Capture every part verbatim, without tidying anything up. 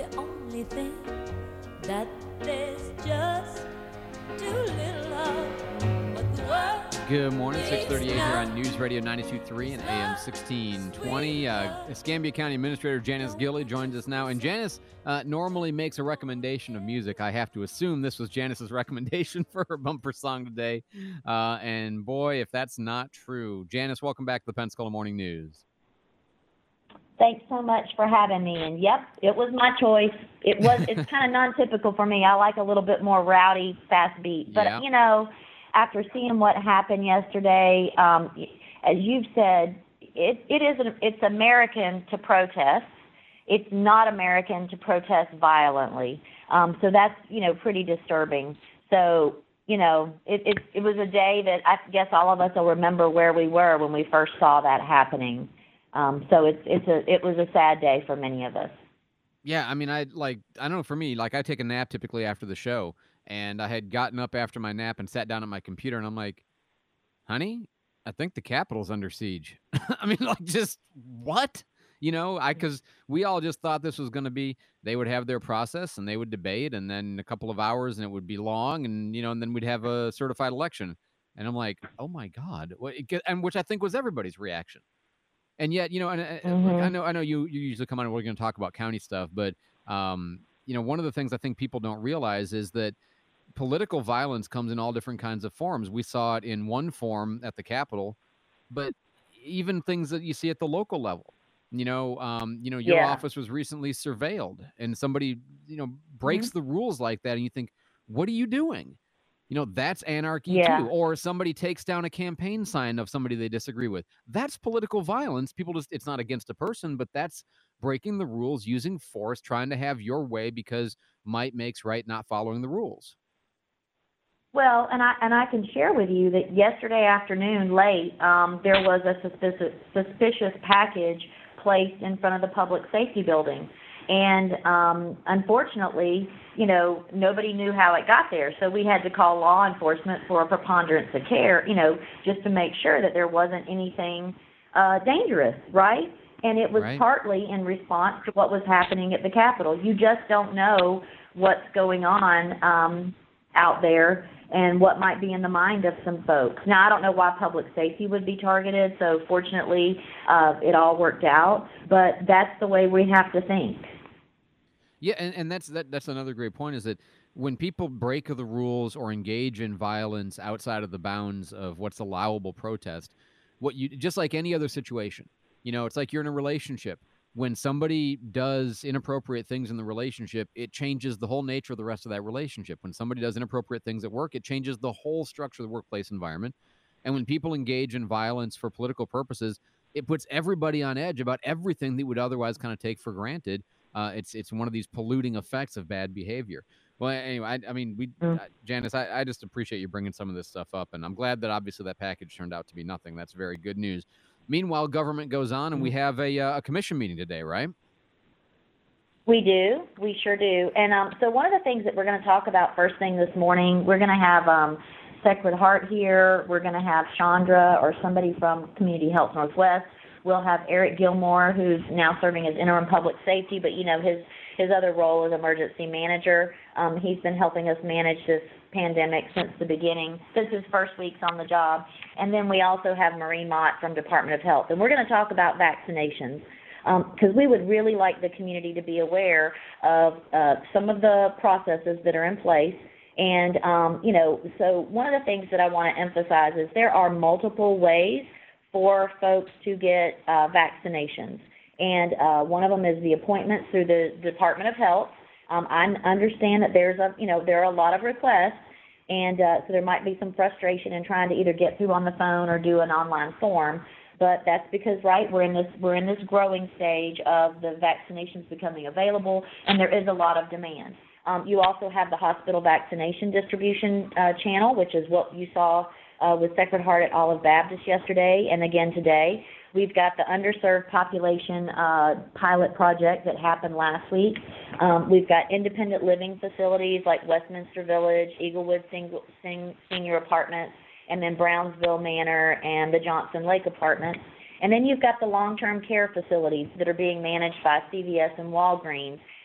the only thing that there's just too little of what the world. Good morning, six thirty-eight here on News Radio ninety-two point three and A M sixteen twenty. Uh, Escambia County Administrator Janice Gilley joins us now. And Janice uh, normally makes a recommendation of music. I have to assume this was Janice's recommendation for her bumper song today. Uh, and boy, if that's not true. Janice, welcome back to the Pensacola Morning News. Thanks so much for having me. And yep, it was my choice. It was. It's kind of non-typical for me. I like a little bit more rowdy, fast beat. But, Yeah. you know, after seeing what happened yesterday, um, as you've said, it, it is an, it's American to protest. It's not American to protest violently. Um, so that's, you know, pretty disturbing. So, you know, it, it, it was a day that I guess all of us will remember where we were when we first saw that happening. Um, so it's it's a it was a sad day for many of us. Yeah, I mean, I like, I don't know, for me, like I take a nap typically after the show, and I had gotten up after my nap and sat down at my computer, and I'm like, honey, I think the Capitol's under siege. I mean, like, just what? You know, I, because we all just thought this was going to be, they would have their process and they would debate, and then a couple of hours and it would be long, and, you know, and then we'd have a certified election. And I'm like, oh my God. What, it, and which I think was everybody's reaction. And yet, you know, and uh, Mm-hmm. like, I know, I know you, you usually come on and we're going to talk about county stuff, but, um, you know, one of the things I think people don't realize is that political violence comes in all different kinds of forms. We saw it in one form at the Capitol, but even things that you see at the local level. You know, um, you know, your Yeah. office was recently surveilled, and somebody, you know, breaks the rules like that, and you think, what are you doing? You know, that's anarchy Yeah. too. Or somebody takes down a campaign sign of somebody they disagree with. That's political violence. People just, it's not against a person, but that's breaking the rules, using force, trying to have your way because might makes right, not following the rules. Well, and I and I can share with you that yesterday afternoon, late, um, there was a suspicious suspicious package placed in front of the public safety building. And um, unfortunately, you know, nobody knew how it got there. So we had to call law enforcement for a preponderance of care, you know, just to make sure that there wasn't anything uh, dangerous, right? And it was Right. partly in response to what was happening at the Capitol. You just don't know what's going on um, out there and what might be in the mind of some folks. Now, I don't know why public safety would be targeted, so fortunately uh, it all worked out, but that's the way we have to think. Yeah, and, and that's that, that's another great point, is that when people break the rules or engage in violence outside of the bounds of what's allowable protest, what you just like any other situation, you know, it's like you're in a relationship. When somebody does inappropriate things in the relationship, it changes the whole nature of the rest of that relationship. When somebody does inappropriate things at work, it changes the whole structure of the workplace environment. And when people engage in violence for political purposes, it puts everybody on edge about everything they would otherwise kind of take for granted. Uh, it's it's one of these polluting effects of bad behavior. Well, anyway, I, I mean, we, Mm. uh, Janice, I, I just appreciate you bringing some of this stuff up, and I'm glad that obviously that package turned out to be nothing. That's very good news. Meanwhile, government goes on, and we have a, uh, a commission meeting today, right? We do. We sure do. And um, so one of the things that we're going to talk about first thing this morning, we're going to have um, Sacred Heart here. We're going to have Chandra or somebody from Community Health Northwest. We'll have Eric Gilmore, who's now serving as interim public safety, but, you know, his, his other role is emergency manager. Um, he's been helping us manage this pandemic since the beginning, since his first weeks on the job. And then we also have Marie Mott from Department of Health. And we're going to talk about vaccinations because um, we would really like the community to be aware of uh, some of the processes that are in place. And, um, you know, so one of the things that I want to emphasize is there are multiple ways for folks to get uh, vaccinations. And uh, one of them is the appointment through the Department of Health. Um, I understand that there's a, you know, there are a lot of requests, and uh, so there might be some frustration in trying to either get through on the phone or do an online form. But that's because, right, we're in this we're in this growing stage of the vaccinations becoming available, and there is a lot of demand. Um, you also have the hospital vaccination distribution uh, channel, which is what you saw uh, with Sacred Heart at Olive Baptist yesterday and again today. We've got the underserved population uh, pilot project that happened last week. Um, we've got independent living facilities like Westminster Village, Eaglewood Single, Sing, Senior Apartments, and then Brownsville Manor and the Johnson Lake Apartments. And then you've got the long-term care facilities that are being managed by C V S and Walgreens.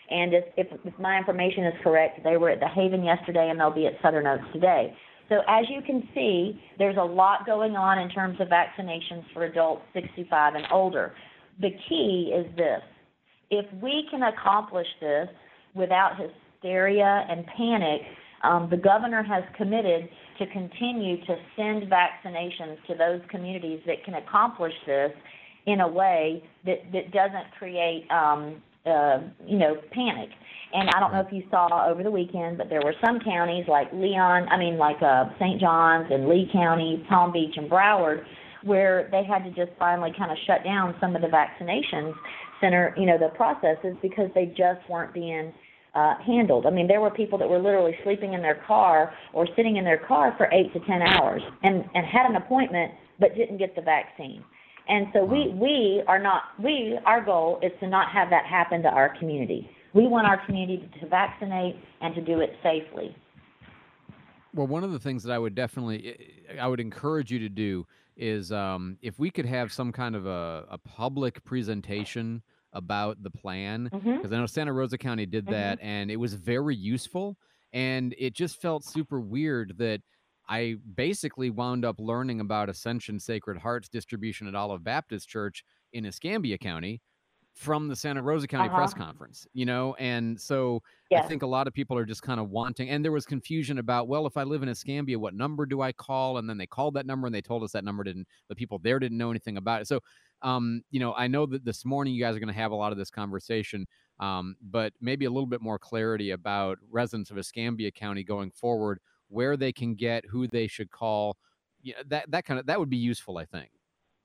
And if, if, if my information is correct, they were at the Haven yesterday, and they'll be at Southern Oaks today. So as you can see, there's a lot going on in terms of vaccinations for adults sixty-five and older. The key is this. If we can accomplish this without hysteria and panic, um, the governor has committed to continue to send vaccinations to those communities that can accomplish this in a way that, that doesn't create, um, uh, you know, panic. And I don't know if you saw over the weekend, but there were some counties like Leon, I mean, like uh, Saint John's and Lee County, Palm Beach, and Broward, where they had to just finally kind of shut down some of the vaccinations center, you know, the processes because they just weren't being uh, handled. I mean, there were people that were literally sleeping in their car or sitting in their car for eight to ten hours and, and had an appointment but didn't get the vaccine. And so we, we are not, we, our goal is to not have that happen to our community. We want our community to vaccinate and to do it safely. Well, one of the things that I would definitely, I would encourage you to do is um, if we could have some kind of a, a public presentation about the plan, because mm-hmm. I know Santa Rosa County did that, mm-hmm. and it was very useful, and it just felt super weird that I basically wound up learning about Ascension Sacred Heart's distribution at Olive Baptist Church in Escambia County from the Santa Rosa County uh-huh. press conference, you know? And so yes. I think a lot of people are just kind of wanting, and there was confusion about, well, if I live in Escambia, what number do I call? And then they called that number and they told us that number didn't, the people there didn't know anything about it. So, um, you know, I know that this morning you guys are going to have a lot of this conversation, um, but maybe a little bit more clarity about residents of Escambia County going forward, where they can get, who they should call. Yeah, that, that kind of, that would be useful, I think.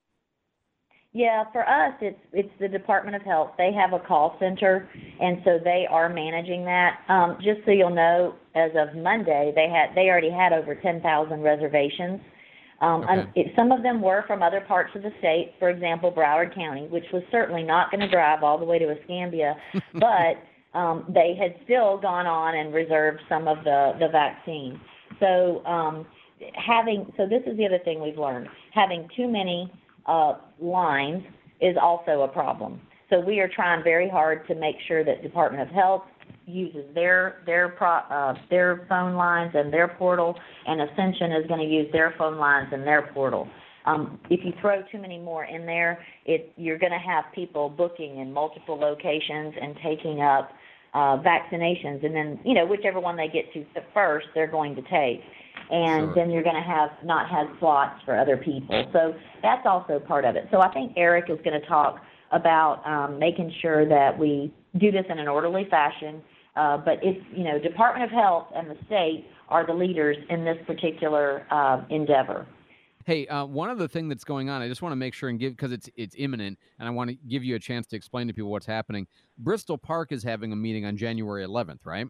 Yeah, for us, it's it's the Department of Health. They have a call center, and so they are managing that. Um, just so you'll know, as of Monday, they had they already had over ten thousand reservations. Um, okay. it, some of them were from other parts of the state, for example, Broward County, which was certainly not going to drive all the way to Escambia, but um, they had still gone on and reserved some of the, the vaccine. So um, having so this is the other thing we've learned. Having too many Uh, lines is also a problem. So we are trying very hard to make sure that Department of Health uses their their pro, uh, their phone lines and their portal, and Ascension is going to use their phone lines and their portal. Um, if you throw too many more in there, it you're going to have people booking in multiple locations and taking up uh, vaccinations, and then you know whichever one they get to first, they're going to take. And sure. then you're going to have not have slots for other people. So that's also part of it. So I think Eric is going to talk about um, making sure that we do this in an orderly fashion. Uh, but it's, you know, Department of Health and the state are the leaders in this particular uh, endeavor. Hey, uh, one other thing that's going on, I just want to make sure and give, because it's it's imminent, and I want to give you a chance to explain to people what's happening. Bristol Park is having a meeting on January eleventh, right?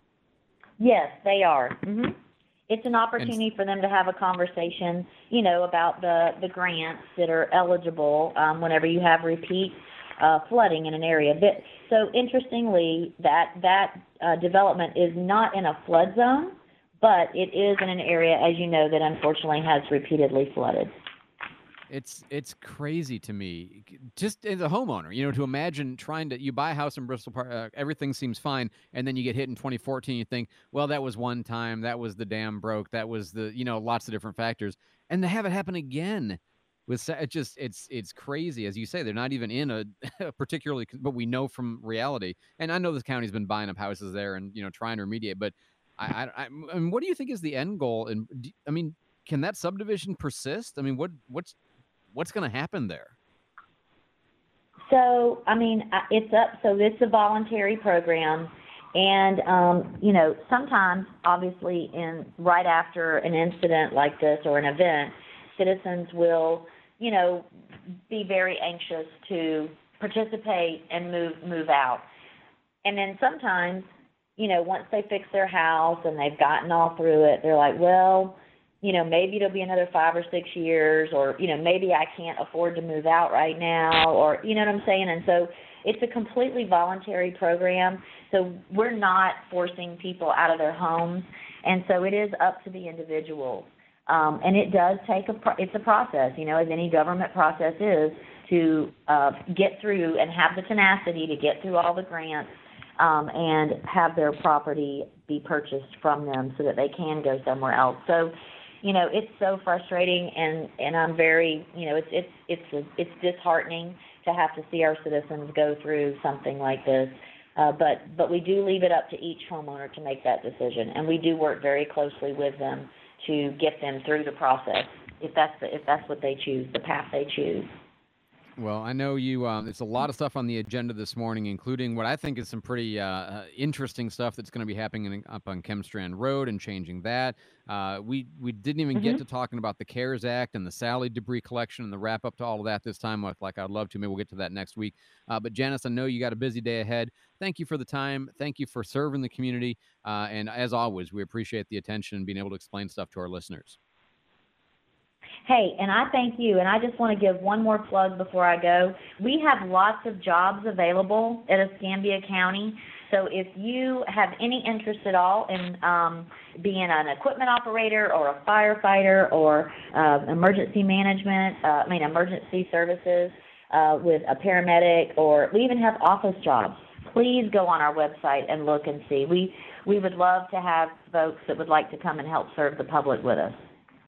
Yes, they are. Mm-hmm. It's an opportunity for them to have a conversation, you know, about the, the grants that are eligible um, whenever you have repeat uh, flooding in an area. But, so interestingly, that that uh, development is not in a flood zone, but it is in an area, as you know, that unfortunately has repeatedly flooded. It's it's crazy to me, just as a homeowner, you know, to imagine trying to, you buy a house in Bristol Park, uh, everything seems fine, and then you get hit in twenty fourteen, you think, well, that was one time, that was the dam broke, that was the, you know, lots of different factors, and to have it happen again, with it just, it's it's crazy. As you say, they're not even in a, a particularly, but we know from reality, and I know this county's been buying up houses there and, you know, trying to remediate, but I, I, I, I mean, what do you think is the end goal? And I mean, can that subdivision persist? I mean, what what's, What's going to happen there? So, I mean, it's up. So it's a voluntary program. And, um, you know, sometimes, obviously, in right after an incident like this or an event, citizens will, you know, be very anxious to participate and move move out. And then sometimes, you know, once they fix their house and they've gotten all through it, they're like, well, you know, maybe it'll be another five or six years, or, you know, maybe I can't afford to move out right now, or, you know what I'm saying? And so it's a completely voluntary program. So we're not forcing people out of their homes. And so it is up to the individual. Um, and it does take a, pro- it's a process, you know, as any government process is, to uh, get through and have the tenacity to get through all the grants. um, and have their property be purchased from them so that they can go somewhere else. So, you know, it's so frustrating, and, and I'm very, you know, it's it's it's a, it's disheartening to have to see our citizens go through something like this. Uh, but but we do leave it up to each homeowner to make that decision, and we do work very closely with them to get them through the process if that's the, if that's what they choose, the path they choose. Well, I know you. Um, there's a lot of stuff on the agenda this morning, including what I think is some pretty uh, uh, interesting stuff that's going to be happening in, up on Chemstrand Road and changing that. Uh, we we didn't even Mm-hmm. get to talking about the CARES Act and the Sally debris collection and the wrap up to all of that this time. Like, like I'd love to. Maybe we'll get to that next week. Uh, but Janice, I know you got a busy day ahead. Thank you for the time. Thank you for serving the community. Uh, and as always, we appreciate the attention and being able to explain stuff to our listeners. Hey, and I thank you, and I just want to give one more plug before I go. We have lots of jobs available at Escambia County, so if you have any interest at all in um, being an equipment operator or a firefighter or uh, emergency management, uh, I mean emergency services uh, with a paramedic, or we even have office jobs, please go on our website and look and see. We, we would love to have folks that would like to come and help serve the public with us.